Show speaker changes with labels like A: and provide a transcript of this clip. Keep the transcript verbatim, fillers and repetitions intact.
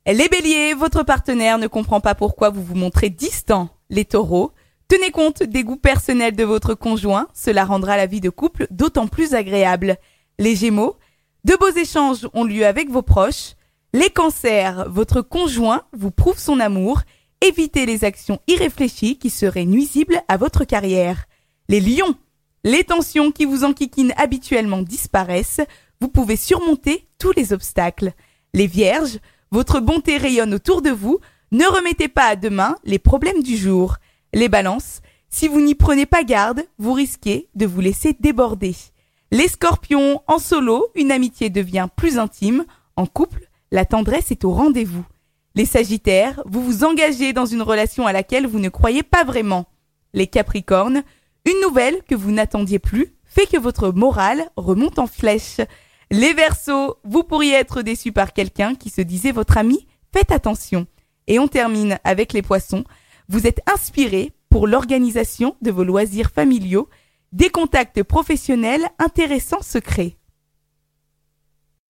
A: Les béliers, votre partenaire ne comprend pas pourquoi vous vous montrez distant. Les taureaux, tenez compte des goûts personnels de votre conjoint, cela rendra la vie de couple d'autant plus agréable. Les gémeaux, de beaux échanges ont lieu avec vos proches. Les cancers, votre conjoint vous prouve son amour. Évitez les actions irréfléchies qui seraient nuisibles à votre carrière. Les lions, les tensions qui vous enquiquinent habituellement disparaissent. Vous pouvez surmonter tous les obstacles. Les vierges, votre bonté rayonne autour de vous. Ne remettez pas à demain les problèmes du jour. Les balances, si vous n'y prenez pas garde, vous risquez de vous laisser déborder. Les scorpions, en solo, une amitié devient plus intime. En couple, la tendresse est au rendez-vous. Les sagittaires, vous vous engagez dans une relation à laquelle vous ne croyez pas vraiment. Les capricornes, une nouvelle que vous n'attendiez plus fait que votre morale remonte en flèche. Les verseaux, vous pourriez être déçus par quelqu'un qui se disait votre ami, faites attention. Et on termine avec les poissons. Vous êtes inspirés pour l'organisation de vos loisirs familiaux. Des contacts professionnels intéressants se créent.